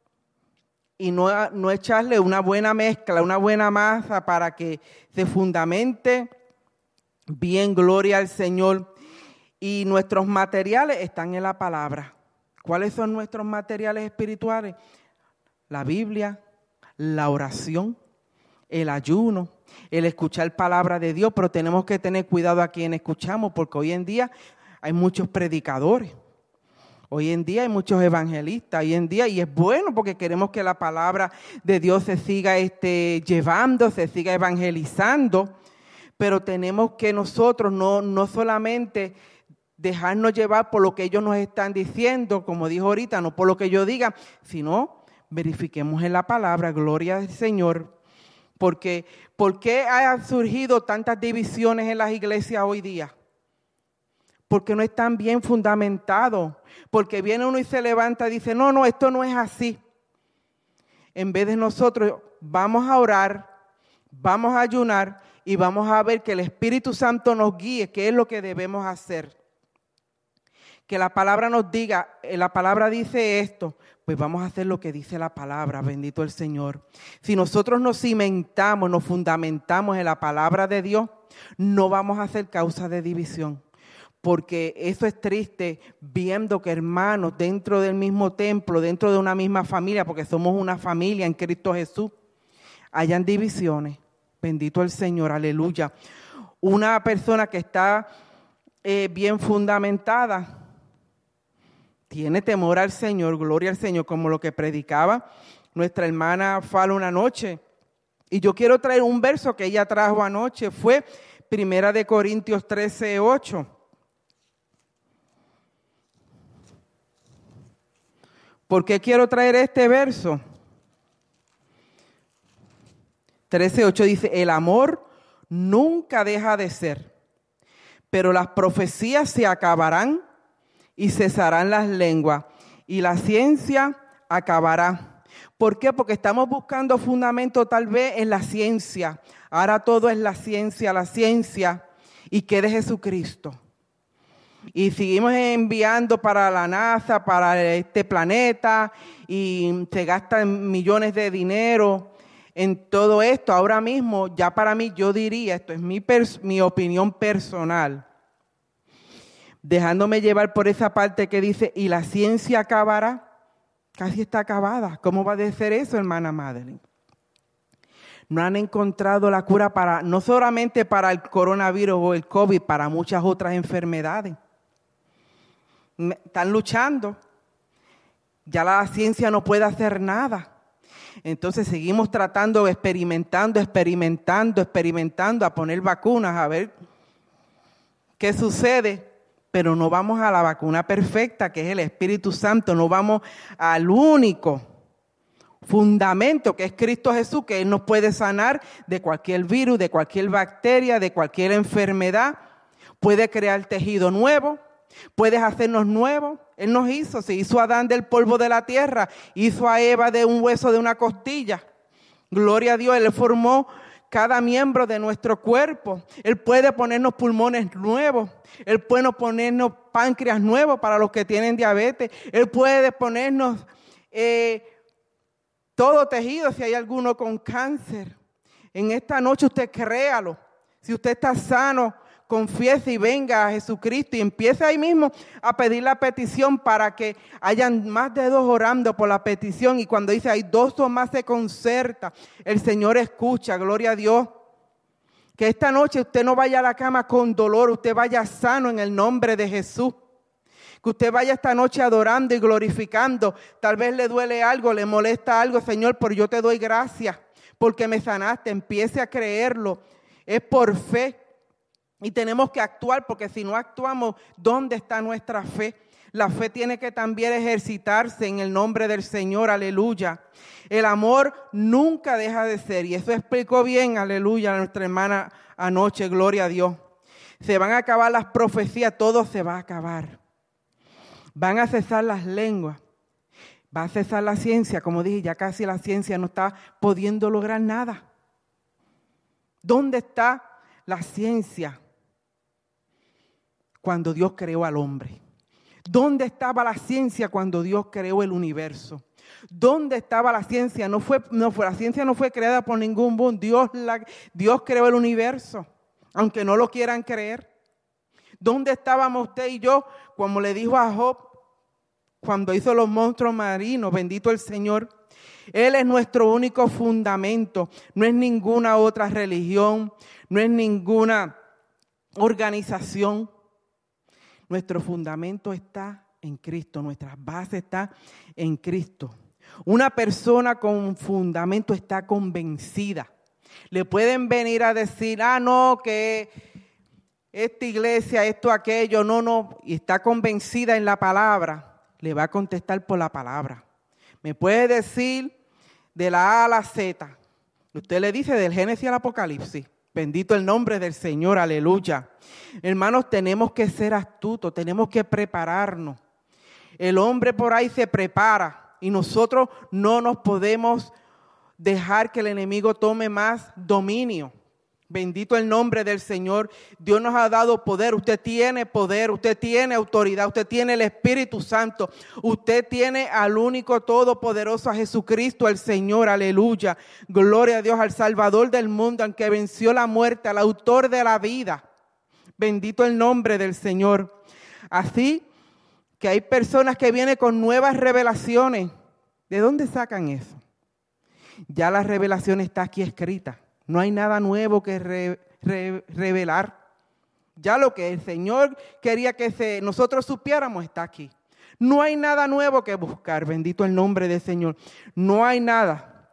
y no, no echarle una buena mezcla, una buena masa para que se fundamente bien, gloria al Señor. Y nuestros materiales están en la palabra. ¿Cuáles son nuestros materiales espirituales? La Biblia, la oración, el ayuno, el escuchar palabra de Dios, pero tenemos que tener cuidado a quien escuchamos, porque hoy en día hay muchos predicadores, hoy en día hay muchos evangelistas, hoy en día, y es bueno porque queremos que la palabra de Dios se siga este, llevando, se siga evangelizando, pero tenemos que nosotros no, no solamente dejarnos llevar por lo que ellos nos están diciendo, como dijo ahorita, no por lo que yo diga, sino verifiquemos en la palabra, gloria al Señor. Porque, ¿por qué han surgido tantas divisiones en las iglesias hoy día? Porque no están bien fundamentados. Porque viene uno y se levanta y dice, no, no, esto no es así. En vez de nosotros, vamos a orar, vamos a ayunar y vamos a ver que el Espíritu Santo nos guíe, qué es lo que debemos hacer. Que la palabra nos diga, la palabra dice esto, pues vamos a hacer lo que dice la palabra, bendito el Señor. Si nosotros nos cimentamos, nos fundamentamos en la palabra de Dios, no vamos a hacer causa de división. Porque eso es triste, viendo que hermanos dentro del mismo templo, dentro de una misma familia, porque somos una familia en Cristo Jesús, hayan divisiones. Bendito el Señor, aleluya. Una persona que está eh, bien fundamentada, tiene temor al Señor, gloria al Señor, como lo que predicaba nuestra hermana Fala una noche. Y yo quiero traer un verso que ella trajo anoche, fue Primera de Corintios trece, ocho. ¿Por qué quiero traer este verso? trece, ocho dice, el amor nunca deja de ser, pero las profecías se acabarán y cesarán las lenguas y la ciencia acabará. ¿Por qué? Porque estamos buscando fundamento tal vez en la ciencia. Ahora todo es la ciencia, la ciencia. ¿Y qué de Jesucristo? Y seguimos enviando para la NASA, para este planeta, y se gastan millones de dinero en todo esto. Ahora mismo, ya para mí, yo diría, esto es mi, pers- mi opinión personal, dejándome llevar por esa parte que dice, y la ciencia acabará. Casi está acabada. ¿Cómo va a ser eso, hermana Madeline? No han encontrado la cura para, no solamente para el coronavirus o el COVID, para muchas otras enfermedades. Están luchando. Ya la ciencia no puede hacer nada. Entonces seguimos tratando, experimentando, experimentando, experimentando, a poner vacunas, a ver qué sucede. Pero no vamos a la vacuna perfecta, que es el Espíritu Santo. No vamos al único fundamento, que es Cristo Jesús, que Él nos puede sanar de cualquier virus, de cualquier bacteria, de cualquier enfermedad. Puede crear tejido nuevo, puede hacernos nuevos. Él nos hizo, se hizo a Adán del polvo de la tierra, hizo a Eva de un hueso de una costilla. Gloria a Dios, Él formó cada miembro de nuestro cuerpo. Él puede ponernos pulmones nuevos. Él puede ponernos páncreas nuevos para los que tienen diabetes. Él puede ponernos eh, todo tejido si hay alguno con cáncer. En esta noche usted créalo. Si usted está sano, confiese y venga a Jesucristo y empiece ahí mismo a pedir la petición para que hayan más de dos orando por la petición. Y cuando dice hay dos o más se concerta, el Señor escucha, gloria a Dios. Que esta noche usted no vaya a la cama con dolor, usted vaya sano en el nombre de Jesús. Que usted vaya esta noche adorando y glorificando. Tal vez le duele algo, le molesta algo, Señor, pero yo te doy gracias porque me sanaste. Empiece a creerlo. Es por fe. Y tenemos que actuar, porque si no actuamos, ¿dónde está nuestra fe? La fe tiene que también ejercitarse en el nombre del Señor, aleluya. El amor nunca deja de ser, y eso explicó bien, aleluya, nuestra hermana anoche, gloria a Dios. Se van a acabar las profecías, todo se va a acabar. Van a cesar las lenguas, va a cesar la ciencia, como dije, ya casi la ciencia no está pudiendo lograr nada. ¿Dónde está la ciencia cuando Dios creó al hombre? ¿Dónde estaba la ciencia cuando Dios creó el universo? ¿Dónde estaba la ciencia? No fue, no fue, la ciencia no fue creada por ningún boom. Dios, la, Dios creó el universo, aunque no lo quieran creer. ¿Dónde estábamos usted y yo? Como le dijo a Job cuando hizo los monstruos marinos, bendito el Señor. Él es nuestro único fundamento. No es ninguna otra religión, no es ninguna organización. Nuestro fundamento está en Cristo, nuestra base está en Cristo. Una persona con fundamento está convencida. Le pueden venir a decir, ah, no, que esta iglesia, esto, aquello, no, no, y está convencida en la palabra, le va a contestar por la palabra. Me puede decir de la A a la Z. Usted le dice del Génesis al Apocalipsis. Bendito el nombre del Señor, aleluya. Hermanos, tenemos que ser astutos, tenemos que prepararnos. El hombre por ahí se prepara y nosotros no nos podemos dejar que el enemigo tome más dominio. Bendito el nombre del Señor. Dios nos ha dado poder. Usted tiene poder, usted tiene autoridad, usted tiene el Espíritu Santo. Usted tiene al único todopoderoso, a Jesucristo, el Señor. Aleluya. Gloria a Dios, al Salvador del mundo, al que venció la muerte, al autor de la vida. Bendito el nombre del Señor. Así que hay personas que vienen con nuevas revelaciones. ¿De dónde sacan eso? Ya la revelación está aquí escrita. No hay nada nuevo que re, re, revelar. Ya lo que el Señor quería que se, nosotros supiéramos está aquí. No hay nada nuevo que buscar. Bendito el nombre del Señor. No hay nada.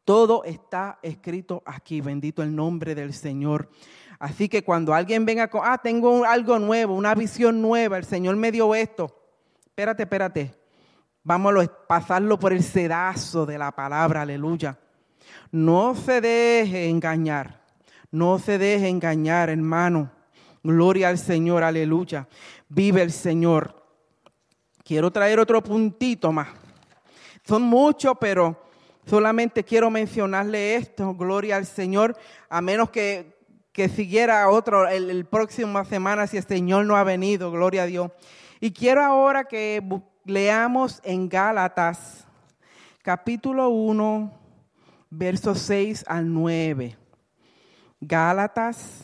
Todo está escrito aquí, bendito el nombre del Señor. Así que cuando alguien venga con, ah, tengo algo nuevo, una visión nueva, el Señor me dio esto. Espérate, espérate. Vamos a pasarlo por el sedazo de la palabra, aleluya. No se deje engañar, no se deje engañar, hermano. Gloria al Señor, aleluya. Vive el Señor. Quiero traer otro puntito más. Son muchos, pero solamente quiero mencionarle esto, gloria al Señor, a menos que, que siguiera otro el, el próximo semana si el Señor no ha venido, gloria a Dios. Y quiero ahora que leamos en Gálatas, capítulo uno, versos seis al nueve. Gálatas,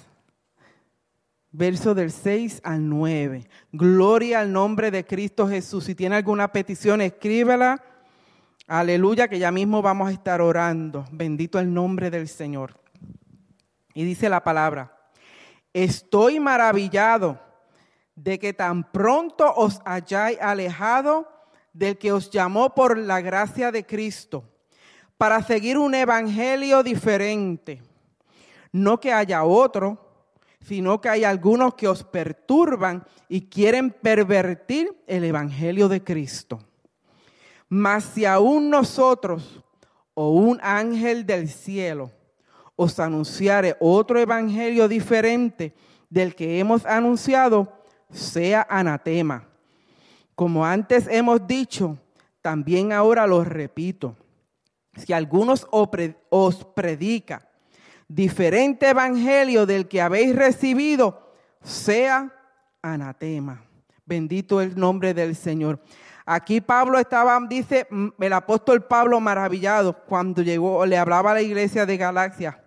verso del seis al nueve. Gloria al nombre de Cristo Jesús. Si tiene alguna petición, escríbela. Aleluya, que ya mismo vamos a estar orando. Bendito el nombre del Señor. Y dice la palabra: estoy maravillado de que tan pronto os hayáis alejado del que os llamó por la gracia de Cristo, para seguir un evangelio diferente. No que haya otro, sino que hay algunos que os perturban y quieren pervertir el evangelio de Cristo. Mas si aún nosotros o un ángel del cielo os anunciare otro evangelio diferente del que hemos anunciado, sea anatema. Como antes hemos dicho, también ahora lo repito. Si algunos os predica diferente evangelio del que habéis recibido, sea anatema. Bendito el nombre del Señor. Aquí Pablo estaba, dice el apóstol Pablo, maravillado cuando llegó, le hablaba a la iglesia de Galacia.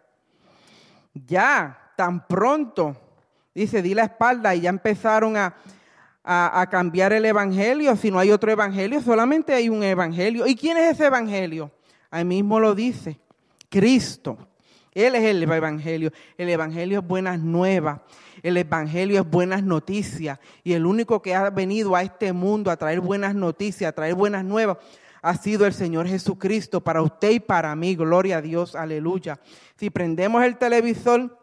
Ya, tan pronto, dice, di la espalda y ya empezaron a, a, a cambiar el evangelio. Si no hay otro evangelio, solamente hay un evangelio. ¿Y quién es ese evangelio? Ahí mismo lo dice, Cristo. Él es el evangelio. El evangelio es buenas nuevas. El evangelio es buenas noticias. Y el único que ha venido a este mundo a traer buenas noticias, a traer buenas nuevas, ha sido el Señor Jesucristo para usted y para mí. Gloria a Dios, aleluya. Si prendemos el televisor,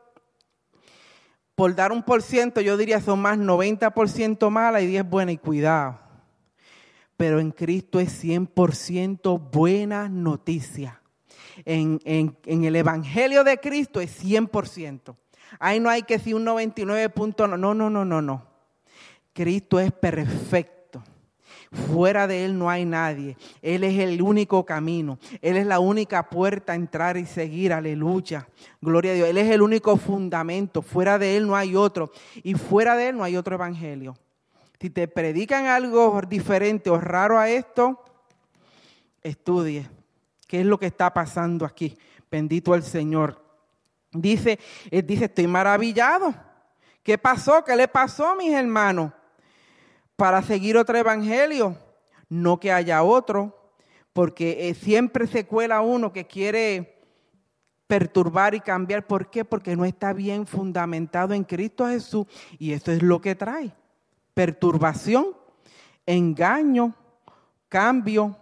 por dar un por ciento, yo diría son más noventa por ciento mala y diez buena, y cuidado. Pero en Cristo es cien por ciento buena noticia. En, en, en el evangelio de Cristo es cien por ciento. Ahí no hay que decir un noventa y nueve punto nueve. No, no, no, no, no. Cristo es perfecto. Fuera de Él no hay nadie. Él es el único camino. Él es la única puerta a entrar y seguir. Aleluya. Gloria a Dios. Él es el único fundamento. Fuera de Él no hay otro. Y fuera de Él no hay otro evangelio. Si te predican algo diferente o raro a esto, estudie. ¿Qué es lo que está pasando aquí? Bendito el Señor. Dice, él dice, estoy maravillado. ¿Qué pasó? ¿Qué le pasó, mis hermanos? Para seguir otro evangelio, no que haya otro, porque eh, siempre se cuela uno que quiere perturbar y cambiar. ¿Por qué? Porque no está bien fundamentado en Cristo Jesús, y eso es lo que trae: perturbación, engaño, cambio,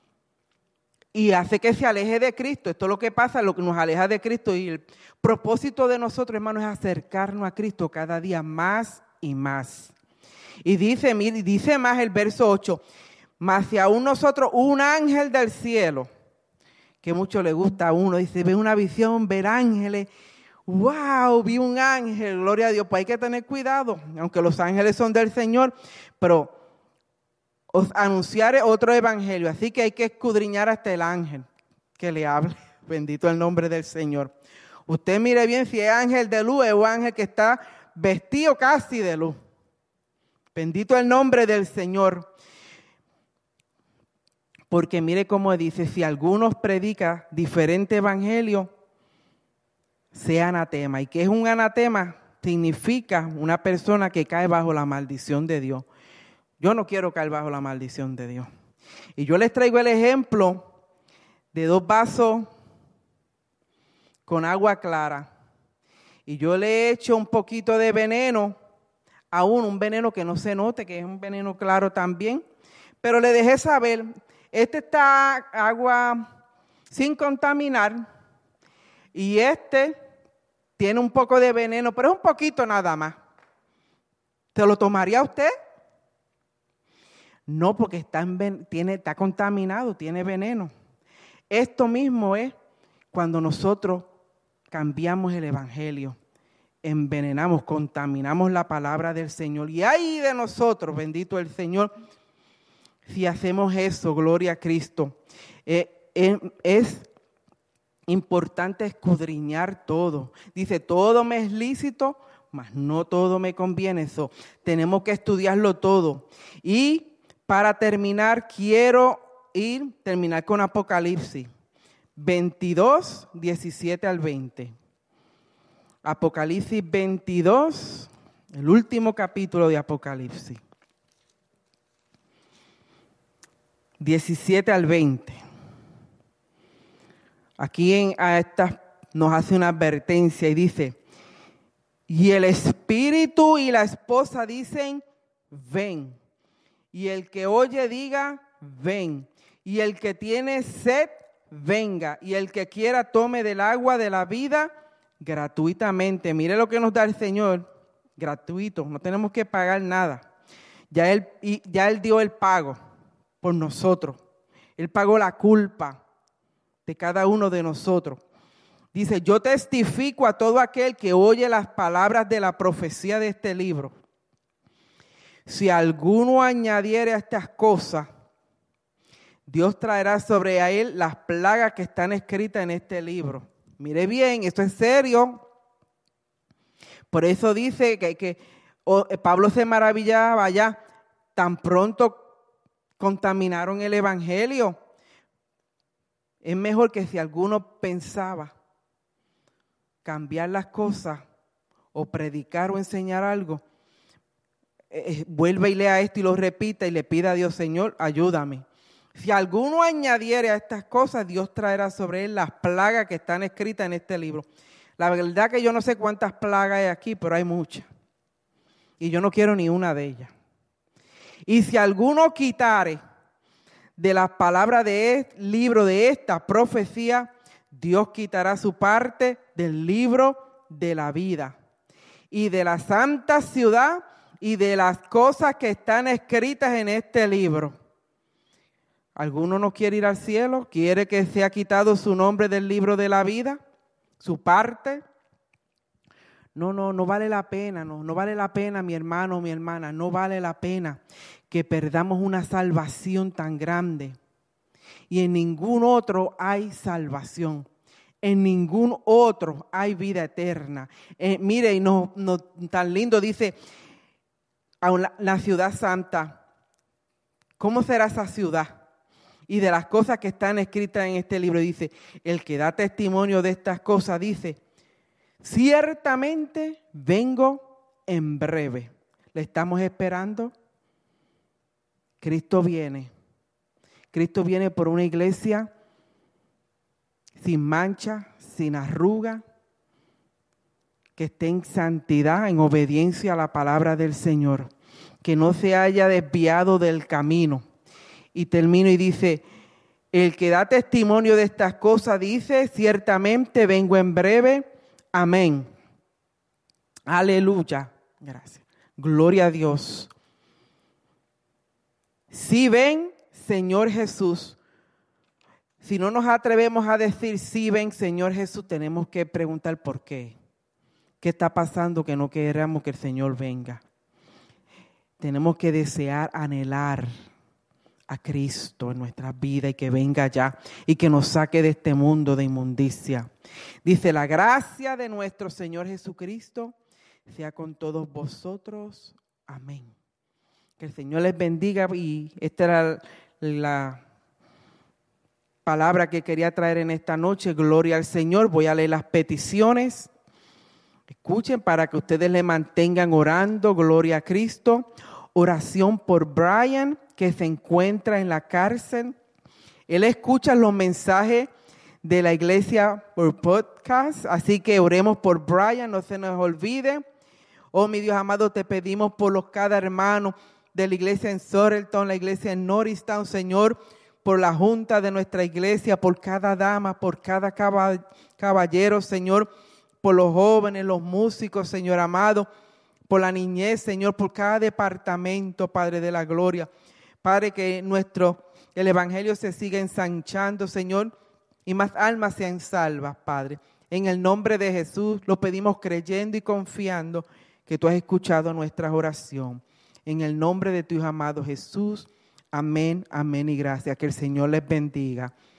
y hace que se aleje de Cristo. Esto es lo que pasa, lo que nos aleja de Cristo. Y el propósito de nosotros, hermanos, es acercarnos a Cristo cada día más y más. Y dice, mire, dice más el verso ocho: mas si aún nosotros, un ángel del cielo, que mucho le gusta a uno, dice, ve una visión, ver ángeles. ¡Wow! Vi un ángel, gloria a Dios. Pues hay que tener cuidado, aunque los ángeles son del Señor, pero os anunciaré otro evangelio. Así que hay que escudriñar hasta el ángel que le hable. Bendito el nombre del Señor. Usted mire bien si es ángel de luz o ángel que está vestido casi de luz. Bendito el nombre del Señor. Porque mire cómo dice, si algunos predican diferente evangelio, sea anatema. ¿Y qué es un anatema? Significa una persona que cae bajo la maldición de Dios. Yo no quiero caer bajo la maldición de Dios. Y yo les traigo el ejemplo de dos vasos con agua clara. Y yo le he hecho un poquito de veneno a uno, un veneno que no se note, que es un veneno claro también. Pero le dejé saber, este está agua sin contaminar. Y este tiene un poco de veneno, pero es un poquito nada más. ¿Se lo tomaría usted? No, porque está, en, tiene, está contaminado, tiene veneno. Esto mismo es cuando nosotros cambiamos el evangelio, envenenamos, contaminamos la palabra del Señor. Y ay de nosotros, bendito el Señor, si hacemos eso, gloria a Cristo. Eh, eh, es importante escudriñar todo. Dice, todo me es lícito, mas no todo me conviene. Eso, tenemos que estudiarlo todo. Y para terminar, quiero ir, terminar con Apocalipsis veintidós, diecisiete al veinte. Apocalipsis veintidós, el último capítulo de Apocalipsis. diecisiete al veinte. Aquí en, a esta, nos hace una advertencia y dice, y el espíritu y la esposa dicen, ven. Y el que oye diga, ven. Y el que tiene sed, venga. Y el que quiera tome del agua de la vida gratuitamente. Mire lo que nos da el Señor, gratuito. No tenemos que pagar nada. Ya Él, ya Él dio el pago por nosotros. Él pagó la culpa de cada uno de nosotros. Dice, yo testifico a todo aquel que oye las palabras de la profecía de este libro. Si alguno añadiere a estas cosas, Dios traerá sobre a él las plagas que están escritas en este libro. Mire bien, esto es serio. Por eso dice que, que oh, Pablo se maravillaba ya, tan pronto contaminaron el evangelio. Es mejor que si alguno pensaba cambiar las cosas o predicar o enseñar algo, eh, vuelva y lea esto y lo repita y le pida a Dios, Señor, ayúdame. Si alguno añadiere a estas cosas, Dios traerá sobre él las plagas que están escritas en este libro. La verdad que yo no sé cuántas plagas hay aquí, pero hay muchas. Y yo no quiero ni una de ellas. Y si alguno quitare de las palabras de este libro, de esta profecía, Dios quitará su parte del libro de la vida y de la santa ciudad y de las cosas que están escritas en este libro. ¿Alguno no quiere ir al cielo? ¿Quiere que sea quitado su nombre del libro de la vida? ¿Su parte? No, no, no vale la pena, no, no vale la pena, mi hermano o mi hermana, no vale la pena que perdamos una salvación tan grande. Y en ningún otro hay salvación. En ningún otro hay vida eterna. Eh, mire, y no, no tan lindo dice, a la, la ciudad santa, ¿cómo será esa ciudad? Y de las cosas que están escritas en este libro, dice, el que da testimonio de estas cosas, dice, ciertamente vengo en breve. ¿Le estamos esperando? Cristo viene. Cristo viene por una iglesia sin mancha, sin arruga, que esté en santidad, en obediencia a la palabra del Señor, que no se haya desviado del camino. Y termino y dice, el que da testimonio de estas cosas dice, ciertamente vengo en breve. Amén. Aleluya. Gracias. Gloria a Dios. Si ven, Señor Jesús, si no nos atrevemos a decir si ven, Señor Jesús, tenemos que preguntar por qué. ¿Qué está pasando que no queramos que el Señor venga? Tenemos que desear, anhelar a Cristo en nuestras vidas y que venga ya y que nos saque de este mundo de inmundicia. Dice, la gracia de nuestro Señor Jesucristo sea con todos vosotros. Amén. Que el Señor les bendiga, y esta era la palabra que quería traer en esta noche. Gloria al Señor. Voy a leer las peticiones. Escuchen para que ustedes le mantengan orando. Gloria a Cristo. Oración por Brian, que se encuentra en la cárcel. Él escucha los mensajes de la iglesia por podcast, así que oremos por Brian, no se nos olvide. Oh, mi Dios amado, te pedimos por los cada hermano de la iglesia en Sorrelton, la iglesia en Norristown, Señor. por la junta de nuestra iglesia, por cada dama, por cada caballero, Señor, por los jóvenes, los músicos, Señor amado, por la niñez, Señor, por cada departamento, Padre de la gloria. Padre, que nuestro, el evangelio se siga ensanchando, Señor, y más almas sean salvas, Padre. En el nombre de Jesús lo pedimos creyendo y confiando que tú has escuchado nuestra oración. En el nombre de tu Hijo amado Jesús, amén, amén y gracias. Que el Señor les bendiga.